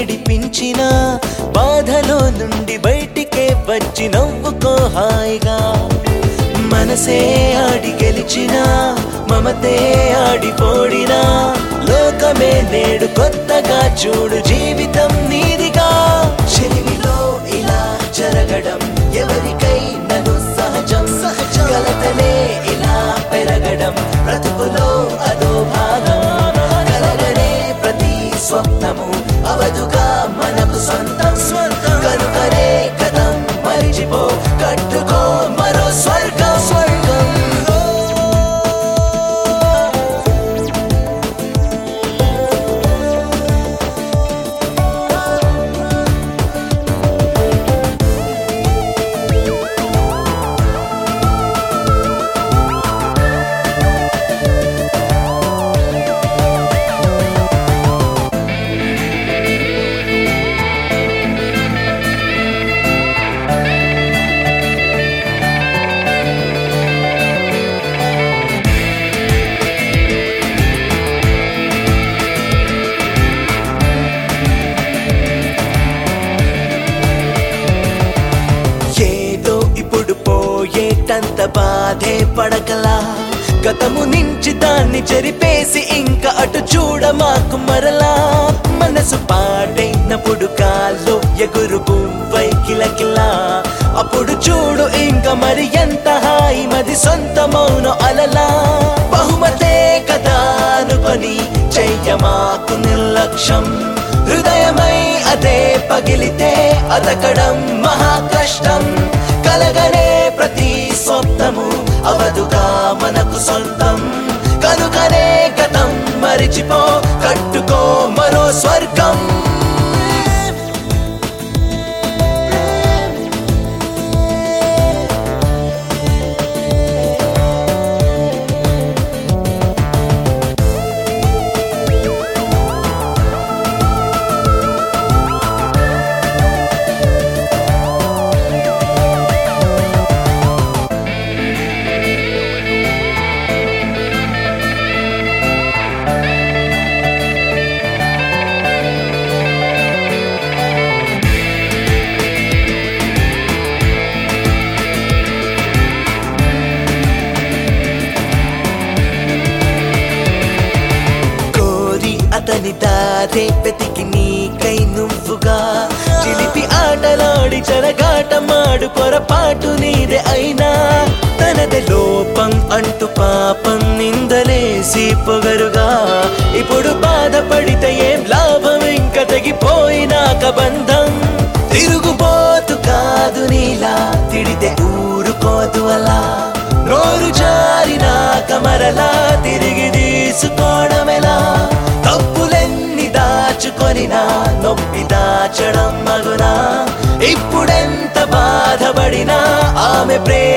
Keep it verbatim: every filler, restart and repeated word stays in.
విడిపించిన బాధలో నుండి బయటికే వచ్చి నవ్వుకో హాయిగా మనసే ఆడి గెలిచిన మమతే ఆడిపోడినా లోకమే నేడు కొత్తగా చూడు జీవితం నీదిగా చెలిమిలో ఇలా జరగడం ఎవరికైనా సహజం కలతలే ఇలా పెరగడం బ్రతుకులో అదో భాగం కలగనే ప్రతి స్వప్నము అవదుగా మనకు సొంతం కనుకనే కథం మరిచిపో కట్టుకో మరో స్వర్గం స్వర్గం పోయేటంత బాధే పడకలా గతము నుంచి దాన్ని చెరిపేసి ఇంకా అటు చూడ మాకు మరలా మనసు పాడైనప్పుడు కాల్లో ఎగురు పువ్వై కిలకిలా అప్పుడు చూడు ఇంకా మరి ఎంత హాయి మది సొంతమౌను అలలా బహుమతే కదా అనుకొని చెయ్య మాకు నిర్లక్ష్యం హృదయమై అదే పగిలితే అతకడం మహా కష్టం కలగనే ప్రతి స్వప్నము అవదుగా మనకు సొంతం కనుకనే గతం మరిచిపో కట్టుకో మరో స్వర్గం అతని దారే వెతికి నీకై నువ్వుగా చిలిపి ఆటలాడి చెలగాటమాడు పొరపాటు నీదే అయినా తనదే లోపం అంటూ పాపం నిందలేసి పొగరుగా ఇప్పుడు బాధపడితే ఏం లాభం ఇంకా తెగిపోయినాక బంధం తిరుగుబోతు కాదు నీలా తిడితే ఊరుకోదు అలా నోరు జారినాక మరలా తిరిగి తీసుకోవడమెలా తప్పులెన్ని దాచుకొనినా నొప్పి దాచడం మగునా ఇప్పుడెంత బాధపడినా ఆమె ప్రేమ